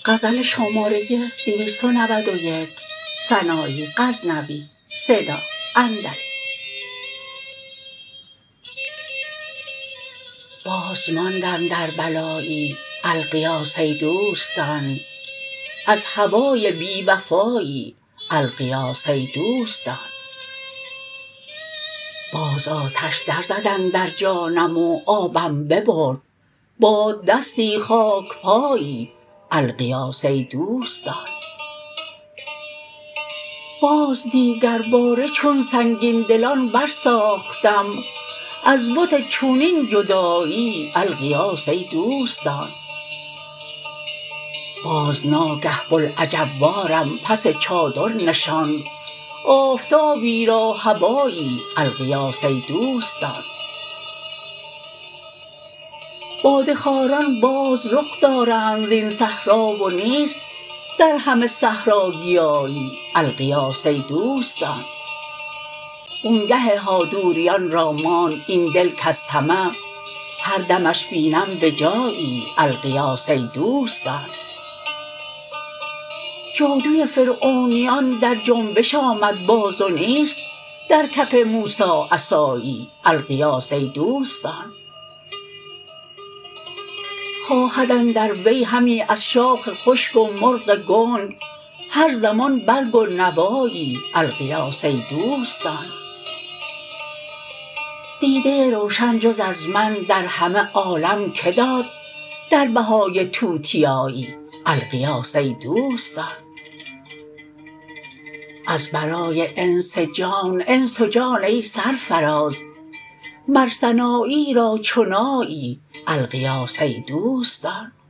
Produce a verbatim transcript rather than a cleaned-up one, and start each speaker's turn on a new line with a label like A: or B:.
A: غزل شماره دویست و نود و یک سنایی غزنوی صدا اندری. باز ماندم در بلایی الغیاث ای دوستان، از هوای بی وفایی الغیاث ای دوستان. باز آتش در زد اندر جانم و آبم ببرد، باددستی خاک پایی الغیاث ای دوستان. باز دیگر باره چون سنگین دلان برساختم، از بت چونین جدایی الغیاث ای دوستان. باز ناگه بوالعجب وارم پس چادر نشاند، آفتابی را هبایی الغیاث ای دوستان. باده خواران باز رخ دارند زین صحرا و نیست در همه صحرا گیایی الغیاث ای دوستان. بنگه هادوریان را ماند این دل کز طمع هر دمش بینم به جایی الغیاث ای دوستان. جادوی فرعونیان در جنبش آمد باز و نیست در کف موسی عصایی الغیاث ای دوستان. خواهد اندر وی همی از شاخ خشک و مرغ گنگ هر زمان برگ و نوایی الغیاث ای دوستان. دیده روشن جز از من در همه عالم که داد در بهای توتیایی الغیاث ای دوستان. از برای انس جان انس و جان ای سرفراز، مر سنایی را چو نایی الغیاث ای دوستان.